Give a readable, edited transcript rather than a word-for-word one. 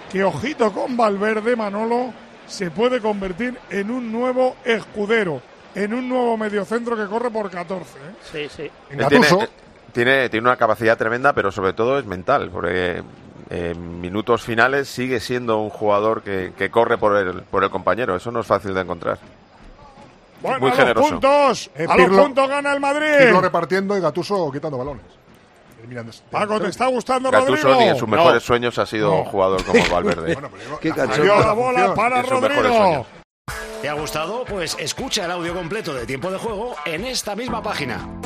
que ojito con Valverde, Manolo, se puede convertir en un nuevo escudero, en un nuevo mediocentro que corre por 14. Sí, sí. Tiene una capacidad tremenda, pero sobre todo es mental, porque en minutos finales sigue siendo un jugador que corre por el compañero. Eso no es fácil de encontrar. Bueno, muy a generoso. Los puntos gana el Madrid. Pirlo repartiendo y Gattuso quitando balones. Paco, ¿te está gustando, Gattuso Rodrigo? ni en sus mejores sueños ha sido un jugador como Valverde. Qué Dio la bola para Rodrigo. ¿Te ha gustado? Pues escucha el audio completo de Tiempo de Juego en esta misma página.